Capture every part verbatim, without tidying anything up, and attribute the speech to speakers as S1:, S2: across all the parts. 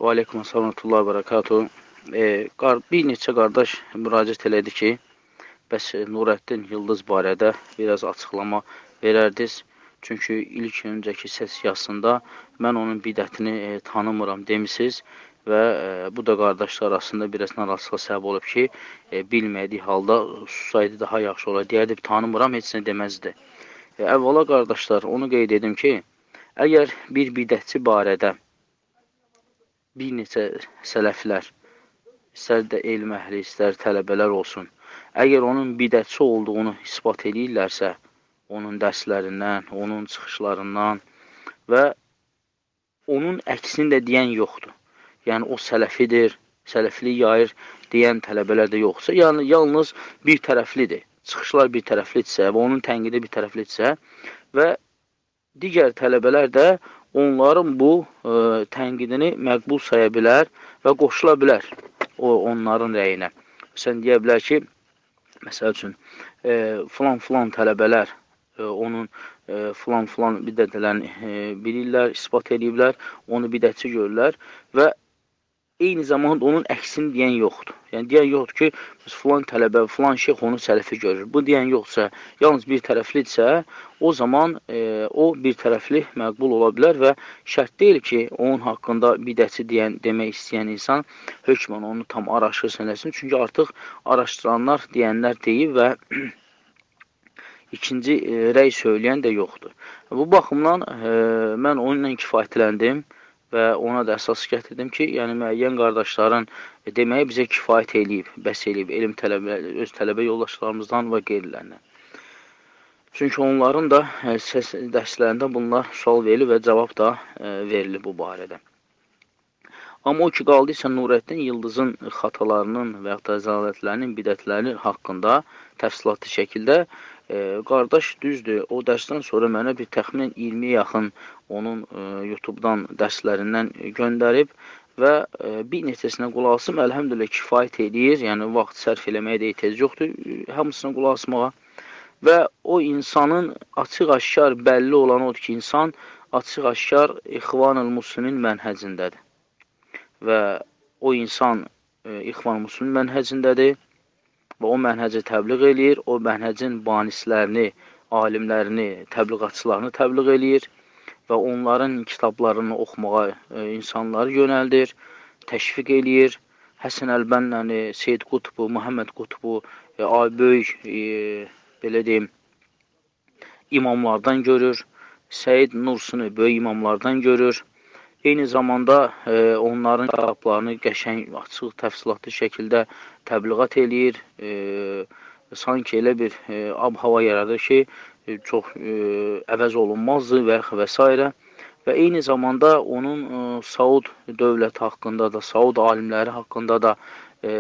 S1: Və aleykum əssalamatullahi və bərəkatuhu. E, bir neçə qardaş müraciət elədi ki, bəs Nurəddin Yıldız barədə biraz açıqlama verərdiniz. Çünki ilk öncəki sessiyasında mən onun bidətini e, tanımıram demişsiniz və e, bu da qardaşlar arasında biraz narazılığa səbəb olub ki, e, bilmədiyi halda susaydı daha yaxşı olar. Deyərdi, tanımıram, heç nə deməzdi. E, əvvəla qardaşlar, onu qeyd edim ki, əgər bir bidətçi barədə bir neçə sələflər, istər də elm əhli, istər tələbələr olsun, əgər onun bidətçi olduğunu isbat edirlərsə, onun dərslərindən, onun çıxışlarından və onun əksini də deyən yoxdur. Yəni, o sələfidir, sələfli yayır deyən tələbələr də yoxsa, yəni yalnız bir tərəflidir. Çıxışlar bir tərəflidirsə və onun tənqidi bir tərəflidirsə və digər tələbələr də onların bu e, tənqidini məqbul saya bilər və qoşula bilər o onların rəyinə. Sən deyə bilər ki, məsəl üçün, filan-filan e, tələbələr e, onun filan-filan e, bidətlərini e, bilirlər, ispat ediblər, onu bidətçi görürlər və eyni zamanda onun əksini deyən yoxdur. Yəni, deyən yoxdur ki, filan tələbə, filan şeyx onu sələfi görür. Bu deyən yoxsa, yalnız bir tərəflidirsə, o zaman e, o bir tərəfli məqbul ola bilər və şərt deyil ki, onun haqqında bidətçi deyən, demək istəyən insan hökmən onu tam araşdırsın eləsin. Çünki artıq araşdıranlar, deyənlər deyib və ikinci e, rəy söyləyən də yoxdur. Bu baxımdan e, mən onunla kifayətləndim və ona da əsas gətirdim ki, yəni müəyyən qardaşların e, deməyi bizə kifayət eləyib, bəs eləyib, elm tələbə, öz tələbə yoldaşlarımızdan və qeyrilərindən. Çünki onların da e, səs dərslərində bunlar sual verilib və cavab da e, verilib bu barədə. Amma o ki, qaldıysa Nurəddin Yıldızın xatalarının və yaxud da zəlalətlərinin, bidətlərinin haqqında təfsilatlı şəkildə e, qardaş düzdür, o dərsdən sonra mənə bir təxminən iyirmiyə yaxın onun e, YouTube-dan dərslərindən göndərib və e, bir neçəsinə qulaq asım, əlhəmdülillah kifayət edir, yəni vaxt sərf eləməyə də ehtiyac yoxdur, hamısına qulaq asmağa. Və o insanın açıq-aşkar bəlli olan odur ki, insan açıq-aşkar İxvan-ül Müslimin mənhəcindədir. Və o insan e, İxvan-ül Müslimin mənhəcindədir və o mənhəcə təbliğ eləyir, o mənhəcin banislərini, alimlərini, təbliğatçılarını təbliğ eləyir və onların kitablarını oxumağa e, insanları yönəldir, təşviq eləyir. Həsən Əlbənnəni, Seyyid Qutbu, Muhammed Qutbu, e, böyük, e, belə deyim, imamlardan görür, Səid Nursunu böyük imamlardan görür. Eyni zamanda e, onların kitablarını qəşəng, açıq, təfsilatlı şəkildə təbliğat eləyir. E, sanki elə bir e, ab-hava yaradır ki, e, çox e, əvəz olunmazdır və, və s. Və eyni zamanda onun e, Saud dövləti haqqında da, Saud alimləri haqqında da e,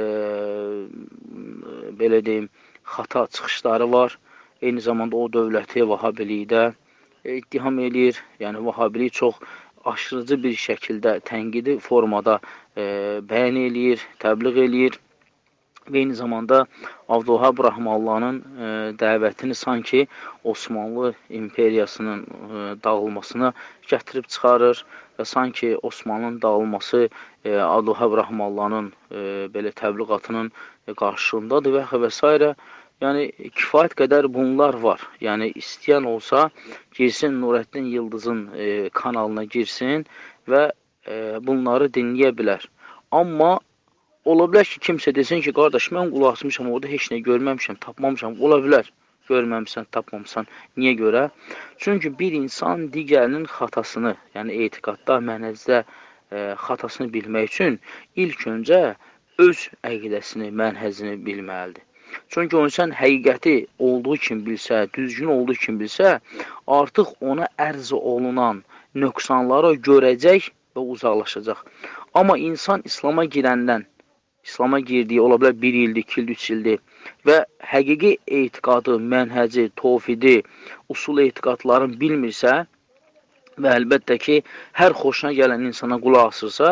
S1: belə deyim, xata çıxışları var. Eyni zamanda o dövləti Vahabilikdə ittiham eləyir. Yəni, Vahabilik çox aşırıcı bir şəkildə tənqidi formada e, bəyan eləyir, təbliğ eləyir. Və eyni zamanda Abdülvahab Rəhməllahın e, dəvətini sanki Osmanlı imperiyasının e, dağılmasına gətirib çıxarır və sanki Osmanlının dağılması e, Abdülvahab Rəhməllahın e, belə təbliğatının e, qarşılığındadır və, və s. Yəni, kifayət qədər bunlar var. Yəni, istəyən olsa girsin Nurəddin Yıldızın e, kanalına girsin və e, bunları dinləyə bilər. Amma ola bilər ki, kimsə desin ki, qardaş, mən qulaq asmışam, orada heç nə görməmişəm, tapmamışam. Ola bilər, görməmişsən, tapmamışsan. Niyə görə? Çünki bir insan digərinin xatasını, yəni etiqadda, mənhəcdə e, xatasını bilmək üçün ilk öncə öz əqidəsini, mənhəzini bilməlidir. Çünki onu sən həqiqəti olduğu kimi bilsə, düzgün olduğu kimi bilsə, artıq ona ərz olunan nöqsanları görəcək və uzaqlaşacaq. Amma insan İslama girəndən, İslama girdiyi, ola bilər bir ildir, iki ildir, üç ildir və həqiqi etiqadı, mənhəci, tovhidi, usul etiqadlarını bilmirsə və əlbəttə ki, hər xoşuna gələn insana qulaq asırsa,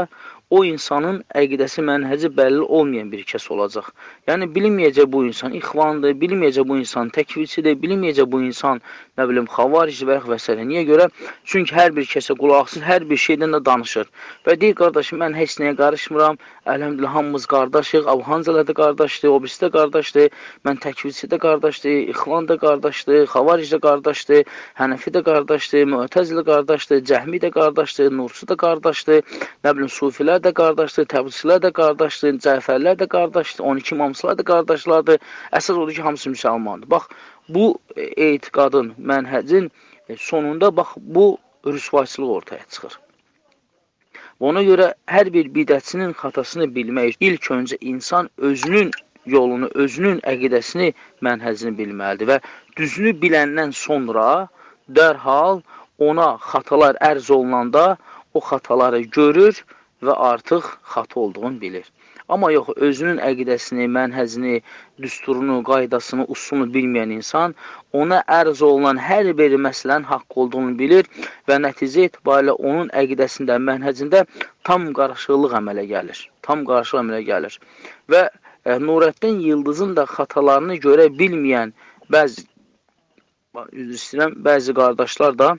S1: o insanın əqidəsi, mənhəci bəlli olmayan bir kəs olacaq. Yəni, bilinməyəcək bu insan ixvandır, bilinməyəcək bu insan təkvirçidir, bilinməyəcək bu insan, nə bilim, xavarici və və s. Niyə görə? Çünki hər bir kəsə qulaqsız, hər bir şeydən də danışır. Və deyir, qardaşım, mən heç nəyə qarışmıram, əlhəmdülillah, hamımız qardaşıq, Avhancələ də qardaşdır, o birisi də qardaşdır, mən təkvirçi də qardaşdır, ixvan da qardaşdır, xavarici də qardaşdır, Hənəfi də qardaşdır, Müətəzili qardaşdır, Cəhmi də qardaşdır, Nursi də qardaşdır, nə bilim, Sufilər də qardaşdır, Təbrizçilər də qardaşdır, Cəfərlər də qardaşdır, on iki imamçılar da qardaşlardır. Əsas odur ki, hamısı müsəlmandır. Bax, bu etiqadın, mənhəcin sonunda, bax, bu rüsvayçılıq ortaya çıxır. Ona görə hər bir bidətçinin xatasını bilmək, ilk öncə insan özünün yolunu, özünün əqidəsini, mənhəcini bilməlidir və düzünü biləndən sonra dərhal ona xatalar ərz olunanda o xataları görür və artıq xata olduğunu bilir. Amma yox, özünün əqidəsini, mənhəzini, düsturunu, qaydasını, usulunu bilməyən insan ona ərz olunan hər bir məsələnin haqqı olduğunu bilir və nəticə etibarilə onun əqidəsində, mənhəzində tam qarşılıq əmələ gəlir. Tam qarşılıq əmələ gəlir. Və e, Nurəddin Yıldızın da xatalarını görə bilməyən bəzi, üzr istəyirəm, bəzi qardaşlar da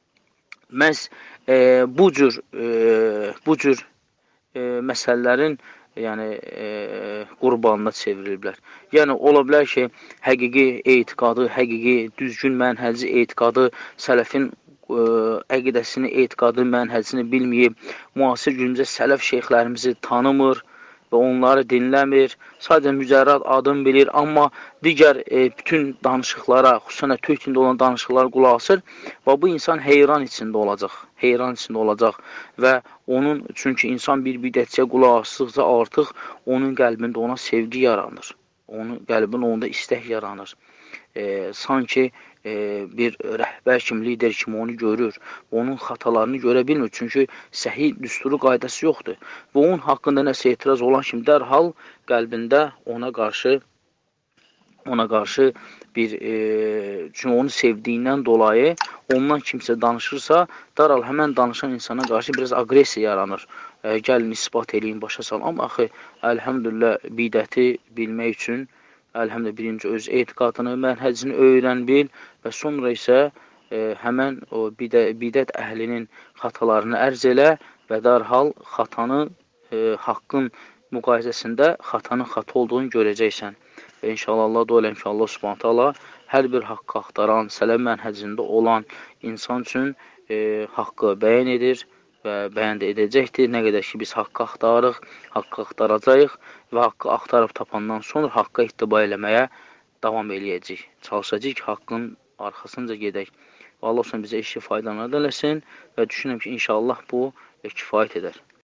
S1: məhz e, bu cür, e, bu cür e, məsələlərin yəni, e, qurbanına çevriliblər. Yəni, ola bilər ki, həqiqi etiqadı, həqiqi düzgün mənhəci etiqadı, sələfin e, əqidəsini, etiqadı, mənhəcini bilməyib, müasir güncə sələf şeyxlərimizi tanımır və onları dinləmir, sadəcə mücərrad adım bilir, amma digər e, bütün danışıqlara, xüsusən də türk dində olan danışıqlara qulaq asır və bu insan heyran içində olacaq, heyran içində olacaq və onun, çünki insan bir bidətçiyə qulaq asdıqca artıq onun qəlbində ona sevgi yaranır, onun qəlbində onda istək yaranır. E, sanki e, bir rəhbər kimi, lider kimi onu görür, onun xatalarını görə bilmir, çünki səhih düsturu qaydası yoxdur və onun haqqında nəsə etiraz olan kimi dərhal qəlbində ona qarşı ona qarşı bir, e, çünki onu sevdiyindən dolayı ondan kimsə danışırsa, dərhal həmən danışan insana qarşı biraz aqressiya yaranır. E, gəlin, ispat eləyin, başa salın. Amma axı, əlhəmdülillah, bidəti bilmək üçün əlhəmdə birinci öz etiqadını, mənhəcini öyrən bil və sonra isə e, həmən o bidə, bidət əhlinin xatalarını ərz elə və dərhal xatanı, e, haqqın müqayisəsində xatanın xata olduğunu görəcəksən. Və inşallah Allah da öləm ki, Allah subhanət hala hər bir haqqı axtaran, sələf mənhəcində olan insan üçün e, haqqı bəyan edir və bəyan da edəcəkdir. Nə qədər ki, biz haqqı axtarırıq, haqqı axtaracağıq və haqqı axtarıb tapandan sonra haqqa ittiba eləməyə davam eləyəcək. Çalışacaq ki, haqqın arxasınca gedək. Və Allah olsun bizə işi faydalanır eləsin və düşünürəm ki, inşallah bu kifayət edər.